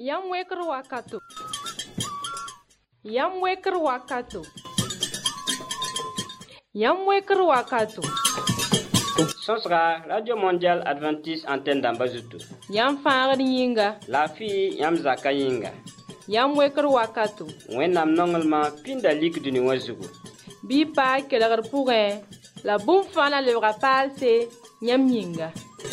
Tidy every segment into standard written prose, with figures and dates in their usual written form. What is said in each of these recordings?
Yam weker wakato. Yam weker wakato. Yam weker wakato. Sonsra Radio Mondial Adventiste Antenne d'Ambazutu. Yam faar yinga. La fille yam zaka yinga. Yam weker wakato. Wennam nongelma pinda lik duni wazugu. Bi pa kelegar pourre. La boum fana le rapal se yam yinga.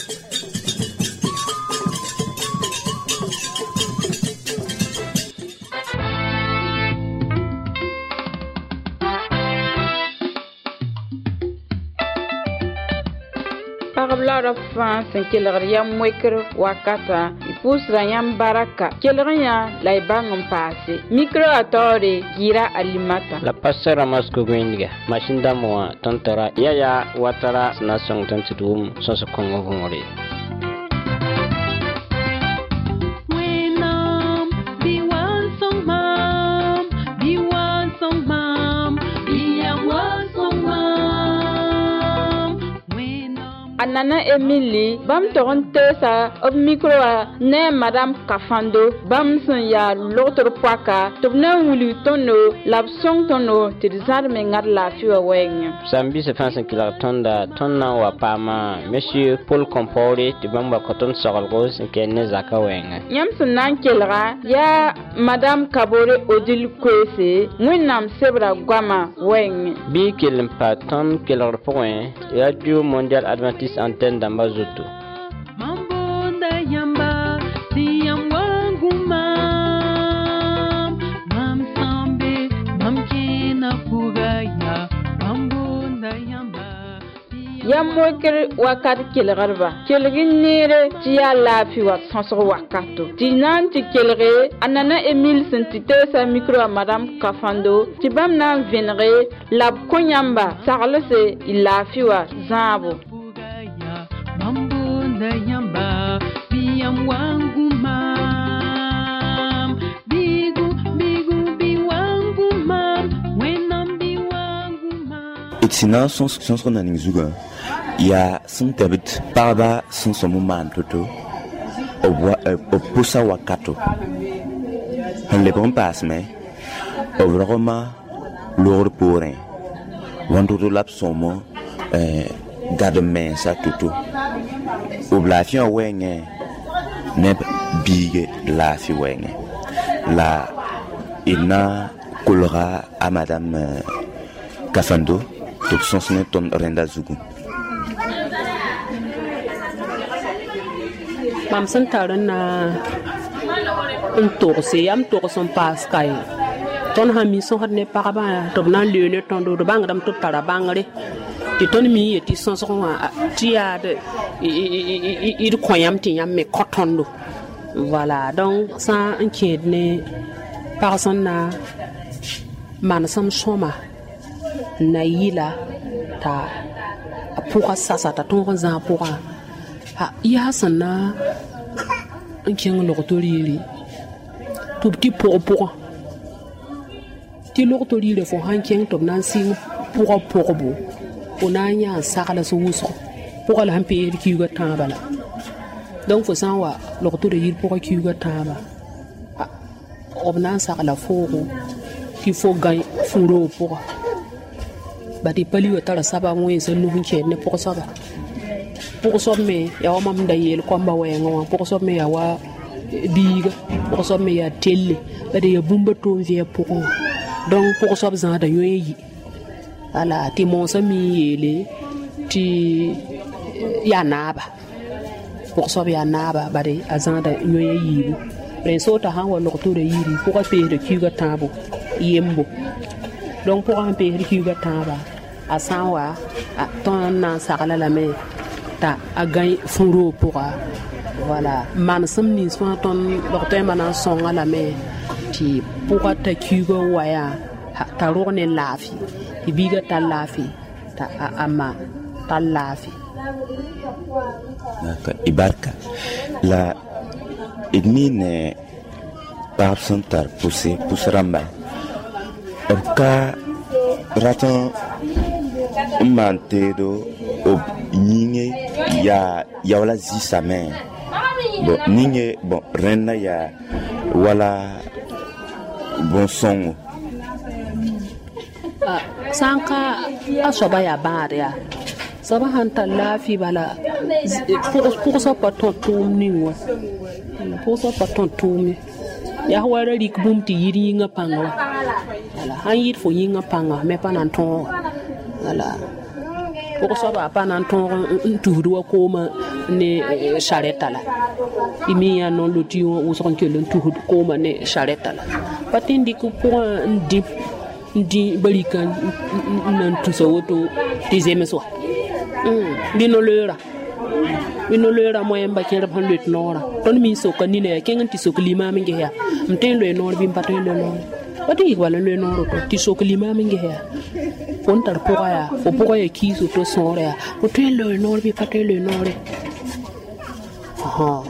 Parabla fan sen kelgr yam weker wakata ipusra yam baraka kelgnya la bangum passe micro atore gira alimata la passera masko gwendiga machinda mo tontara yaya watara nation tantidum soso kongo ngore Nana Emily, bam toron tesa ob micro ne madame Kafando, bam son ya l'autre poaka, tobna wulu tono, l'absong tono, tirzar me ngar la fiwa weng. Sambi se fansen kila tonda, tonna wa pama, monsieur Paul Compore, tibamba koton sorgos, ke ne zaka weng. Yam son nan kelra, ya madame Kabore Odil Kwese, mwinam sebra guama weng. Bi kelimpa ton kelor point, Radio Mondial Adventiste Antenne d'Ambazutu. Mambo da yamba, si yamwangu mam sambe, mam kena fugaya, mambo da yamba. Yam weker wakat kelgarba, kelgin nere tia lafi wa sansor wakato. Tinan ti kelre, anana Emile sentite sa micro a madame Kafando, tibam nan venre, lab konyamba, sarlese ilafi wa zabo. Itina son naning zuga ya son tabit parba son somuman toto o pusa wakato le bon passe mais o vraiment lourd pour rien wando to lapsomo garde main ça toto oblation wenge ne bige la fi wenge la ina colora à madame Kafando donc son ton renda zugu mam san taron na se yam to son pas kai ton ha mi so hadne paraba to na leune ton do bang dam to tara bangre ti ton mi yeti son so ti ade il koyam ti yam me kotondo voilà donc ça inquiète ne personne na man sam soma na yila ta pour sasa ta ton za pour ha ya sana nkin lo to lili tout petit pour ti lo to lili fo hankin to nan sing pour bo onanya sakala so wuso pour la hampe ki ga tambala donc faut ça wa lo to lili pour ki ga tamba obnan sakala fo qu'il faut gagner furo pour bati pali wa tara saba ngwe se lu hinche ne pour ça me ya wa mam dayel ko mba we ngwa pour ça me ya wa biga pour ça me ya telle bade ya bumba to vie pour donc pour ça besoin da yoyi ala ti mon sami yele ti ya naba pour ça ya naba bade azan da yoyi renso ta han wa lo to de yiri pour ka pe de kiga tabo yembo donc pour un pays qui va tamba à sanwa ton nan sakala la me ta a gagne furo pour voilà man samni so ton docteur man son ala me ti pour ta kiga waya ta rone lafi biga ta lafi ta ama ta lafi ibarka la idmine par santar pousser pousseramba ka ratan mantedo ob nyinge ya wala zi sa main bon ninge bon renna ya wala bon songo sanka asoba ya baria saba hanta lafi bala pour ça pas ton tourni wa pour ça pas ton tourni ya wara rik bum ti yiri nga panga wala han yir fo yinga panga me panan ton wala pour ça pas nan ton tuuru ko ma ne charrette la imi ya non le tio o son que le tuuru ko ma ne charrette la patindi ko pour un dip di balikan nan tu so woto dizeme so bino lera mo yamba ken rab han let nora ton mi so kan ni ne ken ti so klima mi nge ya mten le nor bi paten le nor pati wala le nor to ti so klima mi nge ya fon tar poya fo poya ki so to sore ya o ten le nor bi paten le nor aha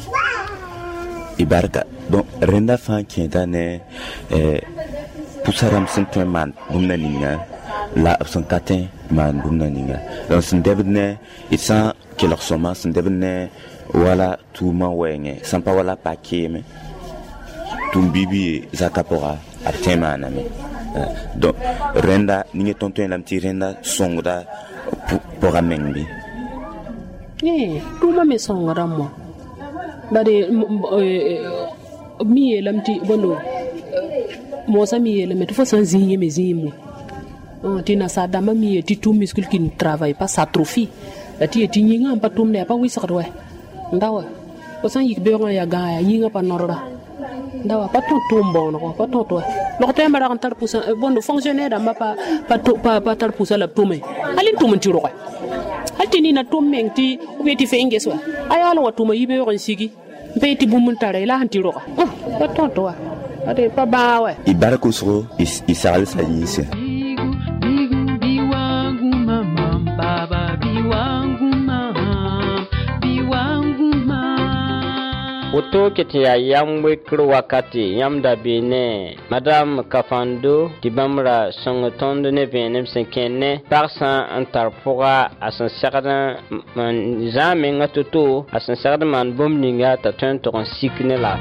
ibarka donc renda fan kentane pusaram sentwen man bumna ninga la abson katin man bumna ninga donc sin debne isan ke leur soma sin debne wala tuma wenge sampa wala pakeme tumbibi zakapora atema na me donc renda ninga tonton lam ti renda songra pour amenbi tuma me songra mo bade mi lam ti bono mo sami ele mais tu faut sans zinye mes zimo tina sa dama mi ti tout muscle qui ne travaille pas s'atrophie la ti ti nyinga pa tum ne pa wi sakwe ndawa o san yik beron ya ga ya nyinga pa norra ndawa pa ton tumbo no pa ton to lo te mara kan tar pousa bon fonctionnaire da ma pa tar pousa la tume alin tum ti ro ko altini na tum mengti o be ti fenge so ayalo wa tuma yibe ron sigi be ti bumun tare la han ti ro ko pa ton to ade pa bawe ibarako so isal sa yise biwangu mama baba biwangu mama Oto kiti ya yamwe kru wakati yamda bine Madame Kafando Tibamra songotondo ne benem senkene Parsan antarpura asan sardan man zame nga toto asan sardan man bomninga tatun toron sikne la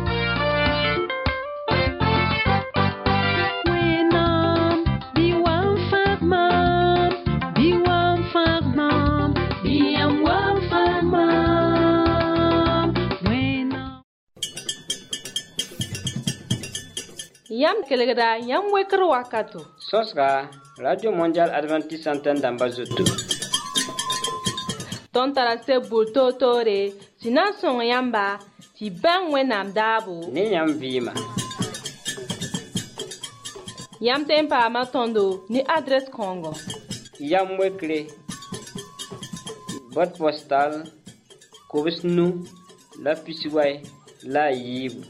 Yam kelegada yam wekr wakato. Sosra Radio Mondial Adventiste Antenne d'Ambazoto. Ton tarase bulto tore sinan son yamba ti bang wenam dabo. Ni yam vima. Yam tempa ma tondo ni adresse Congo. Yam wekre. Boîte postale Kobisnu la Pisiway la Yibu.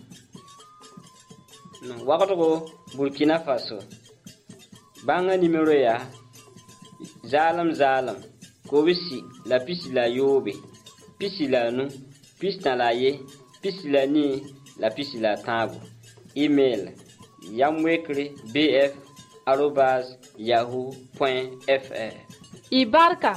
Wakato Burkina Faso banga numero ya zalam kobisi la pisi la yobe pisi la nu pisi la ye pisi la ni la pisi la tabu email yamwekre bf@yahoo.fr Ibarka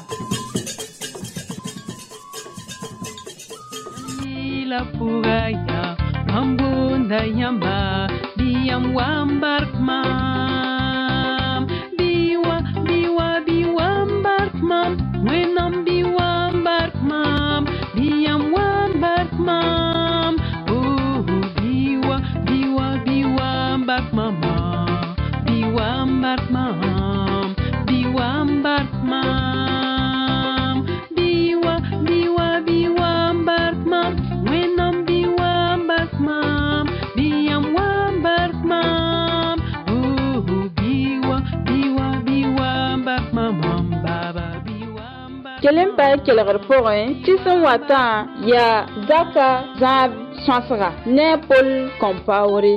la pugaya ambunda yamba Biam wambark mam biwa wambark mam wenam wambark mam biam wambark mam oh biwa wambark mama wambark mam wambark mam biwa wambark mam wenam wambark mam biam wambark mam oh biwa wambark mam baba biwa Kelen pa kelgr pʋgẽ tɩ sẽn watã yaa zaka zãab sõsga ne a Paul Compaoré.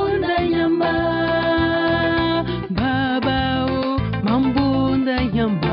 Yamba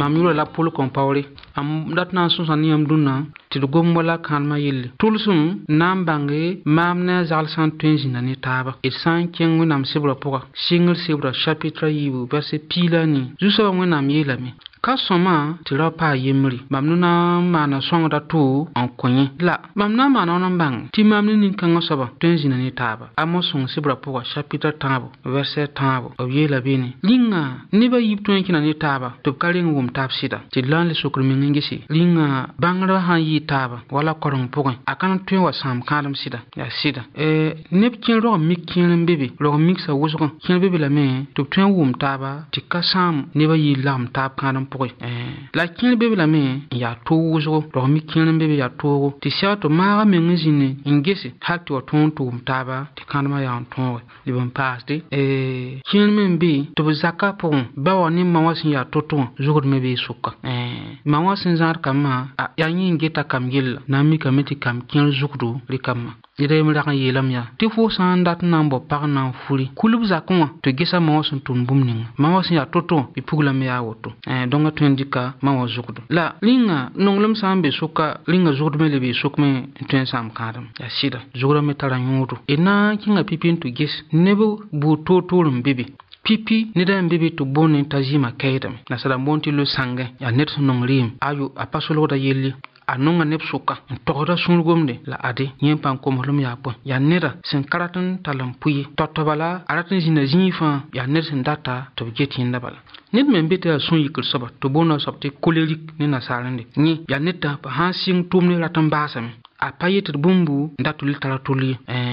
mam yura la pol kon pawre am dat na so san yam dunna ti gom wala kan ma yelle tulsum nam bange mam na zal san twinjina ni taba et san kengu nam sibra poka single sibra chapitre yibu verset pila ni juso wa nam yela mi ka soma ti ra pa yemri mamnuna mana songa tu en konye la mamna mana on bang ti mamni nin kan soba twinjina ni taba amo song sibra poka chapitre tabo verset tabo o yela bini linga ni ba yip twinjina ni taba to kaling wum tab sida ti lan le sokru mi ngisi linga bangra ha yi taba wala korong poka akan twin wa sam kadam sida ya sida nep kin ro mi kin bebe ro mixa wusgo kin bebe la me to twin wum taba ti kasam ni ba yi lam tab kadam pokoy la kin bebe la me ya to wuzo ro mi kin bebe ya to ti sha to ma me ngizine ingesi hakti wa ton to taba ti kanma ya ton libon paste kin me be to zaka pon ba woni ma wasin ya to zugur me be suka ma wasin zar kama ya yin geta kam gil na mi kameti kam kin zugru rikama ire mi rakan yelam ya ti fo san dat nan bo par nan furi kulub zakon to gesa ma wasin tun bumning ma wasin ya to bi pugla me ya woto donga twendika ma wa zugdu la linga nonglum sambe suka linga zugdu me lebe sukme twen sam kadam ya sida zugra me tara nyuto ina kinga pipin to ges nebo bu to torum bibi pipi ni da bibi to bonin tajima kaydam na sada monti lo sange ya net nongrim ayu apasolo da yelli anonga nep suka togoda sunugomde la ade nyempan komolum ya po ya nera sen karatun talam puyi totobala aratin jina jinfa ya ner sen data to getin dabala nit men beta sun yikul soba to bona sabte kolerik ni nasarande ni ya neta pa hansing tumni ratan basam a payet bumbu ndatul taratuli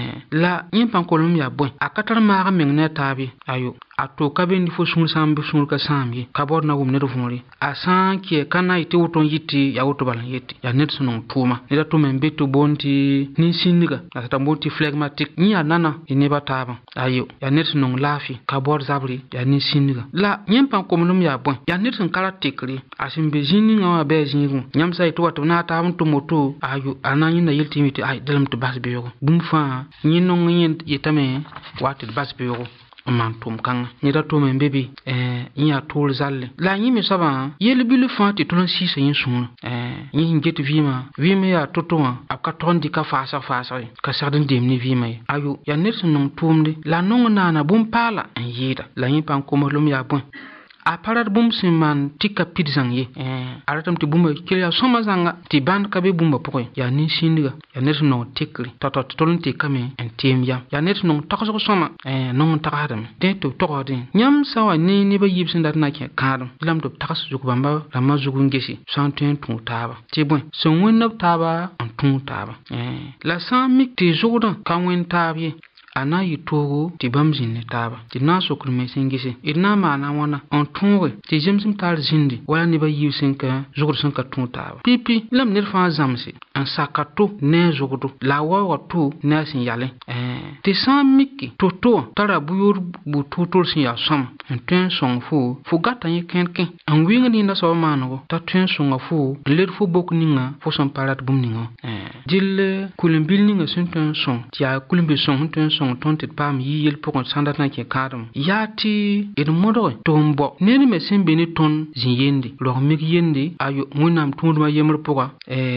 la nyempan kolum ya bon akatar ma mengne tabi ayo ato kabendi fo sun sambe sun ka sambi kabor na gum ne do fumori asan ki kana ite wuton yiti ya wuto balan yiti ya net sunon tuma ne da to men beto bonti ni siniga ata bonti phlegmatic ni anana ine bataba ayo ya net sunon lafi kabor zabri ya ni siniga la nyempan komulum ya bon ya net sun kala tikri asimbe jini ngawa be jingu nyamsa ito wato na ta mun to moto ayo anani na yilti miti ay dalam to basbe yogo bumfa ni non yen yetame wati basbe yogo man tum kan ni da to men bebe ya tol zalle la ni me saba yel bilu fati to non sisa yin sun ni ngeti vima ya toto aka tondi ka fasa ka sarden demni vima ayu ya net non tumde la non nana bum pala yida la yin pan ko molum ya bon a parat bum siman tika pidzang ye aratam ti bumba kelya soma zanga ti ban kabe bumba pokoy ya ni sindiga ya net no tikri toto tolun ti kame en tim ya net no takso soma non takadam de to tokodi nyam sawa ni ba yibsin dat na ke kadam lam to takas zuku bamba rama zuku ngesi santen tun taba ti bon so wonnab taba an tun taba la samik ti zukudan kan wen tabi ana yitogo ti bamzin ne taba ti na sokul me singisi idna mana wana on tunwe ti jemsim tar zindi wala ni ba yiwsin ka zugur sun ka tun taba pipi lam nir fa zamsi an sakato ne zugudu la wa tu na sin yale ti samiki toto tara buyur bu tutol sin ya som en tun song fu gata ye kenken an winga ni na so manago ta tun song fu ler fu bok ninga fu son parat bum ninga dille kulimbil ninga sun tun song ti ya kulimbil song tun song tontit pam yiyel pokon sandat na ke kadam yati ed modo tombo neni me sembe ni ton ziyendi lo mi yendi ayo munam tunduma yemr poka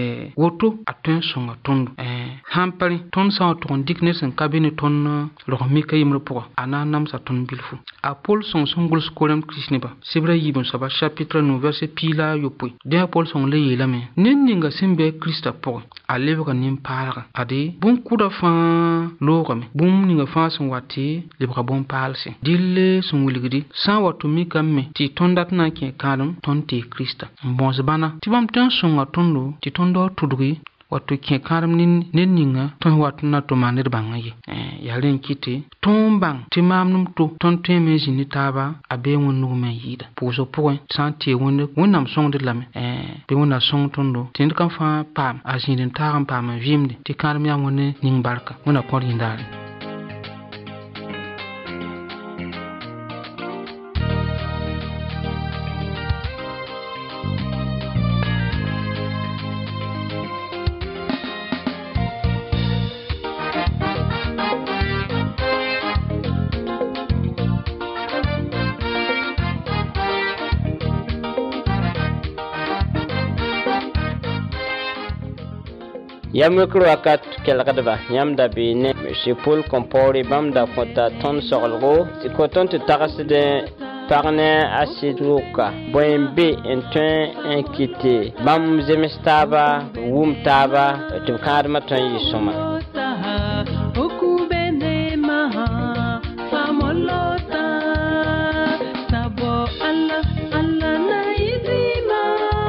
woto atun songa tondo hampari ton sa ton diknes en kabine ton lo mi kay yemr poka ananam sa ton bilfu apol son songul skolam krisniba sibra yibon saba chapitre 9 verset pila yopui de apol son le yelame nenni nga sembe krista poka alebe ka nim para ade bon kuda fa lo kame bum ninga fason wati libra bon palse dille sun wilgidi san watu mi kamme ti tondat na ke kadam tonti krista bon zbana ti bam tan sunga tondo ti tondo tudui watu ke kadam nin ninga ton watu na to manir bangaye yalen kiti ton bang ti mamnum to ton teme jini taba abe wonu me yida puso point santi wonnam song de lame be wona song tondo tin kan fa pam ajin taram pam vimde ti kadam ya wonne ning barka wona ko rindare Yamwekru wakat kelgadba yamda bine shipul kompori bamda fota ton sorgo sikoton te tagasde parne asidruka boembe entun enkite bam zemestaba wum taba tu kadma ton yisoma okubene maha famolota sabo Allah Allah naidima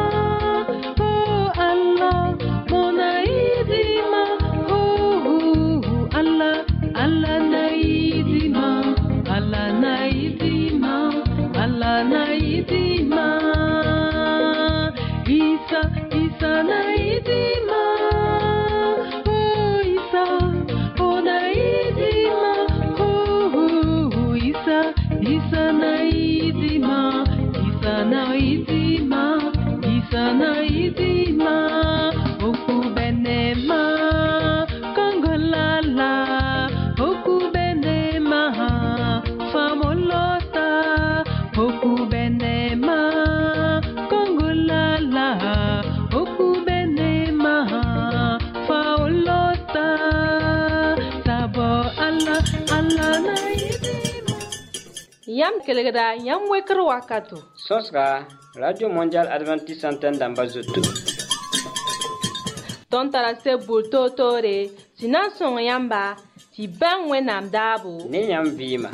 oh Allah monaidima oh Allah Allah naidima Allah naidima Allah naidima Isa Isa naidima oh Isa oh naidima oh Isa Isa naidima Isa naidima Isa naidima okubenema kongolala okubenema famolota okubenema kongolala okubenema faolota sabo Allah Allah naidima Yam kelegda yam wekr wakato. Sosra Radio Mondial Adventiste Antenne d'Ambazoto. Ton tarase bulto tore sinan son yamba ti ban wenam dabu. Ne yam vima.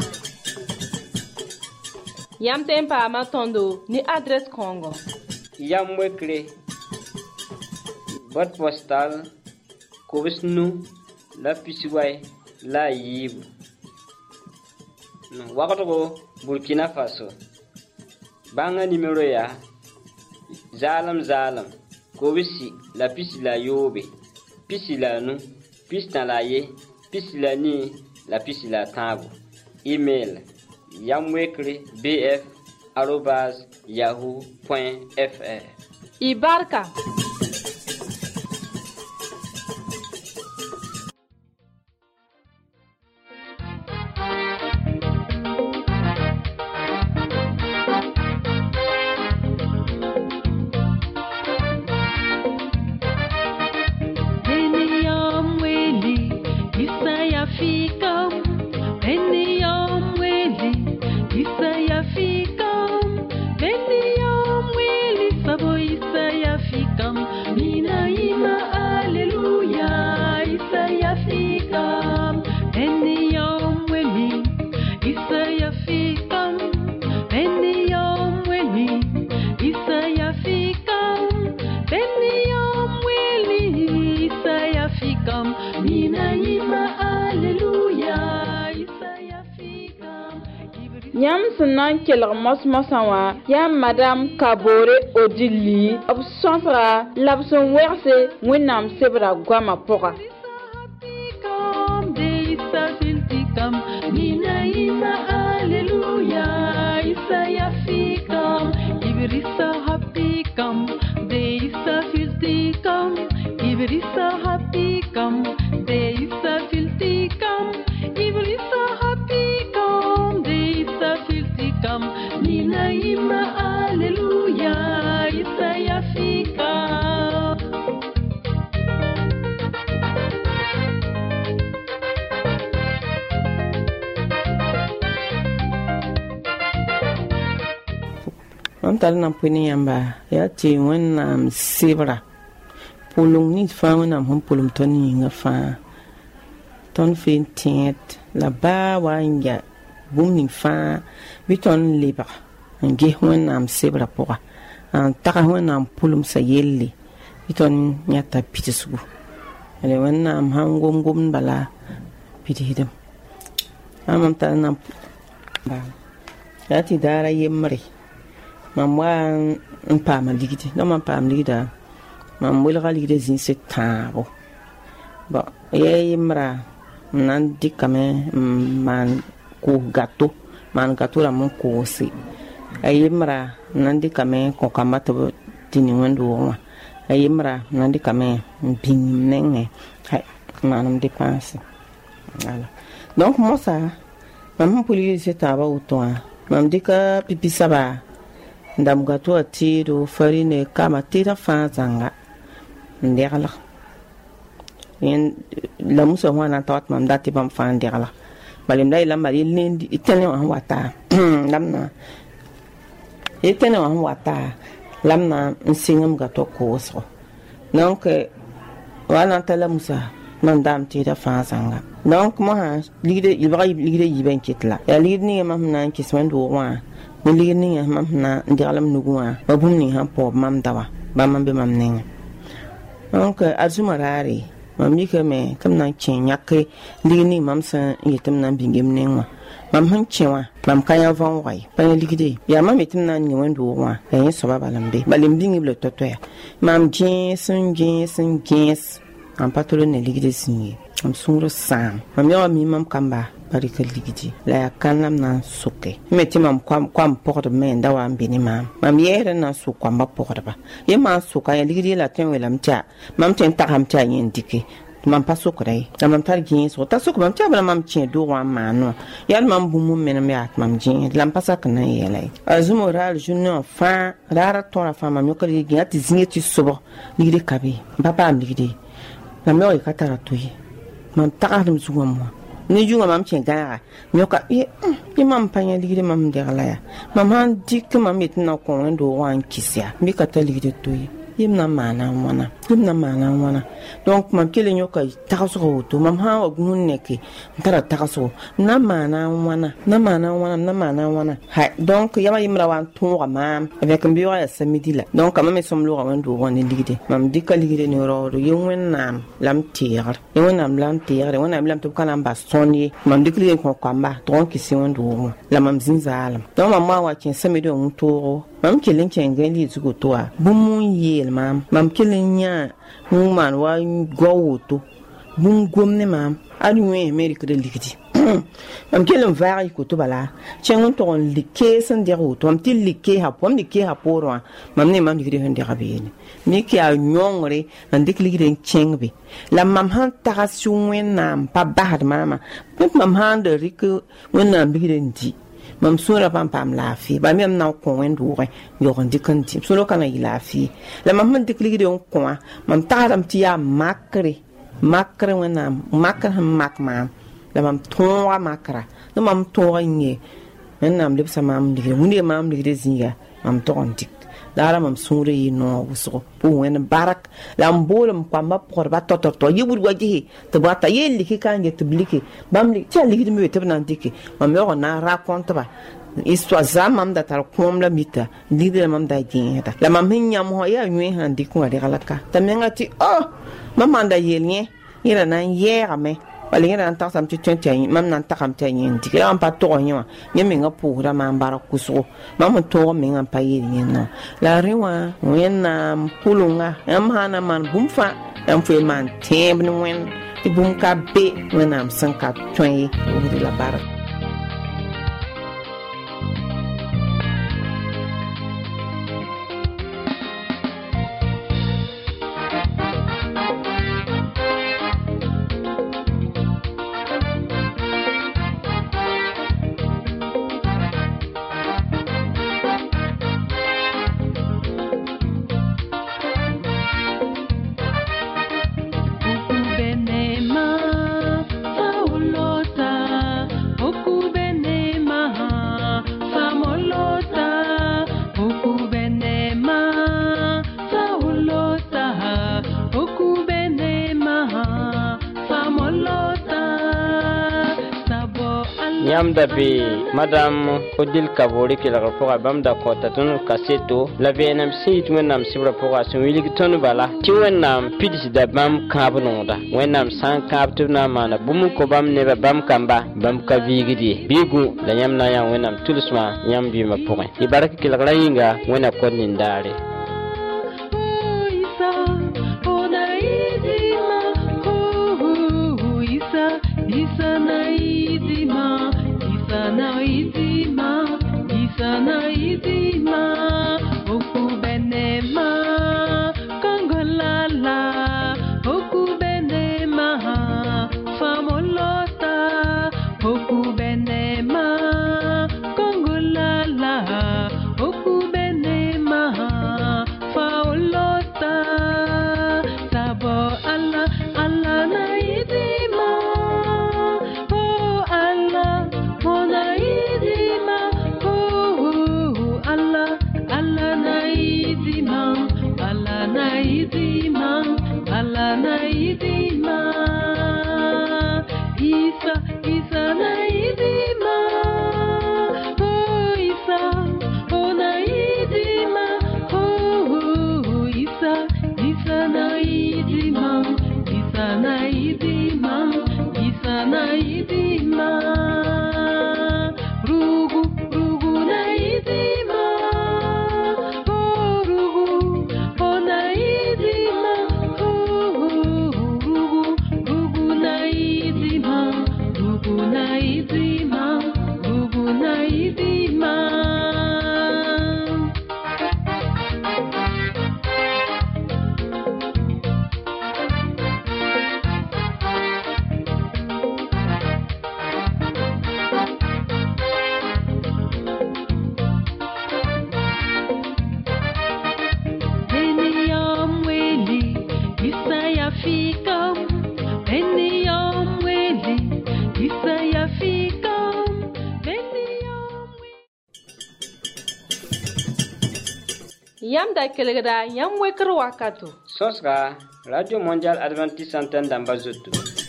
Yam tempa ma tondo ni adresse Congo. Yam wekre boîte postale Kobisnu la Pisiway la Yibu. Wakato Burkina Faso. Banga numéro ya Zalam Kobisi la Pisi la Yobe. Pisi la nu, Pisi na la ye, Pisi la ni, la Pisi la tabu. Email yamwekre@yahoo.fr. Ibarka. Yam sunan kelg mos-mosawa ya Madame Kabore Odili b sõsga la b sẽn wɛgse Wẽnnaam sebra goamã pʋga. Mam tar na puni yamba ya ti Wẽnnaam sebra pulung ni fa Wẽnnaam hon pulum ton yĩnga fãa ton fin tẽed la baa wa n ya bũmb ning fãa bɩ tõnd lebg n ges Wẽnnaam sebra pʋga n tags Wẽnnaam pulumsã yelle bɩ tõnd yãta pidisgu la Wẽnnaam sãn gom-gomd bala pidisdem mam tar na ya tɩ daara yembre mam wa n paama ligdi la mam paam ligda mam welga ligda zĩnse tãabo bon ya yemra n na n dɩkame n maan koos gato maan gato rãmb n koose a yemra n na n dɩkame kõ-kãmbã tɩ b tɩ ni wẽnd-doog wã a yemra n na n dɩkame n bĩng m nengẽ n maanem dépense donc mosa mam sẽn pʋl yɩlse tãabã woto wã mam dɩka pipi saba ndam gato a tɩɩdo farine kama tɩɩda fãa zãnga n deglg yen la musa wana tawat mam dati bam fan derla balim dai lam bari lendi itene wa wata lamna itene wa wata lamna nsingam ga to ko so donc wana tala musa man dam ti da fa sanga donc mo ha ligde ligde yiben kitla ya ligde ni mam nan kisman do wa ni ligde ni mam na ndigalam nuguwa babum ni ha po mam dawa ba mam be mam ning donc azumarari mam mi ke me kam nan chen yakre ligde ni mam sa yitam nan bingem ningwa mam han chewa mam kaya von wai pa ligde ya mam yitam nan ni wendo wa ya so ba balambe balim bingi ble toto ya mam jins en patron ne ligde sinye am sungro sam mam yawa mi mam kamba barika ligdi la ya kanam na suke meti mam kwam pokdo men da wa mbini mam yere na su kwamba pokdo ba ye ma suka ya ligdi la ten welam cha mam ten takam cha yin dike mam pa sukrai da mam tar gin so ta suk mam cha bala mam chen do wa mano ya mam bumu men me at mam gin lam pasa kana yele azumo ral junno fa rara tona fa mam yokali gin ati zineti sobo ligdi kabi papa am ligdi la me o katara tuyi mam takadum zuwa mo ni junga mam chen gara nyoka ye mam panya ligide mam derla ya mam han dik mam mitna ko ndo wan kisya mi kataligide tuyi yimna mana wana donc mam kele nyoka takaso to mam ha ogun neke ntara takaso na mana wana ha donc yama yimra wan tunga mam avec mbiwa ya samidila donc mam me somlo wan do wan ligide mam dikka ligide ni ro yewon nam lam tiar wona lam to kana ba sonye mam dikli ko kwamba donc si wan do la mam zinzalam donc mam wa kin samido mutoro mam kelin chengali zugo toa bumun yel mam kelin nya man wa gowoto bum gomne mam adu amerika de ligidi mam kelin vari ko to bala chengon to like san de roto mam til like ha pom like ha poro mam ne mam ligidi hande rabene mi ki a nyongre nan dik ligidi chengbe la mam han tagasun nam pa bahad mama mam han de rik wenam ligidi ndi mam sura pam lafi ba mi am na ko wendu re yo gon dikanti solo kana ilafi la mam dikli de ko mam taram ti ya makre wana makma la mam tonwa makra no mam tonwa nye nam lipsa mam digre munde mam digre zinga mam tondik dara mam sura yi no wuso po wen barak la mbolum kwamba por ba to yibur waji to bata yelli ki kan get bliki bam li tali gi mi tebna ndiki mam yo na raconte ba histoire zamam da tar kom la mita lidere mam da jinta la mam hinya mo ya nyi han diku ngari galaka tamengati mam da yelnye ira nan yera me wali nan ta sam tenti mam nan ta kam tenti ndiki am pa to nywa nyemi nga pura mam bara kuso mam to me ngam pa yiri no la riwa wena pulunga am hana man bumfa am fe man temb no wen ti bum ka be wenam sanka twen uri la bara Yamda be Madame Odile Kavori qui la rapport bam da kontatun kaseto la VNMC wenam sibra progression wiligton bala ti wenam pidis da bam kabnonda wenam san kaptu na mana bumu ko bam ne bam kamba bam ka vigidi bigu la yamna ya wenam tulusma yambi ma point ibaraka ki la yinga wena ko nindare Isanaidima, okubenema, kangolala, okubenema, famolota, okubenema, kangolala, okubenema, faolota, sabo Allah, Allah na naidima. Isa, Isa naidima. Oh Isa, oh naidima. Oh Isa, Isa naidima. Isa naidima. Isa naidima. Rugu, rugu naidima. Oh rugu, oh naidima. Oh rugu, rugu naidima. Rugu naidima. Rugu naidima. Yam da kelgda yam wekr wakato. Sosga Radio Mondial Adventiste Antenne d'Ambazout.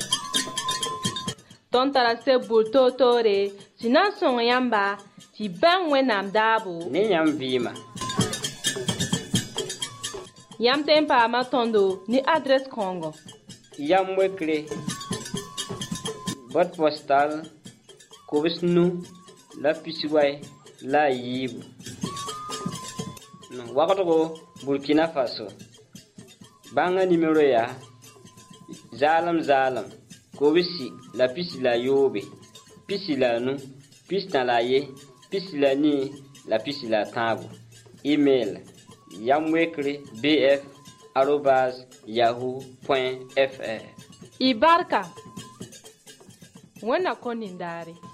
Ton tarase bulto tore, sinan son yamba, ti ben wenam dabu. Ne yam vima. Yam tempa ma tondo ni adresse Congo. Yam wekre. Boîte postale Kobisnu la Pisiway la Yibu. Wakato Burkina Faso. Banga numéro ya Zalam Zalam Kobisi la Pisi la Yobe. Pisi la nu, Pisi na la ye, Pisi la ni, la Pisi la tabu. Email yamwekre bf@yahoo.fr. Ibarka. Wana konindari.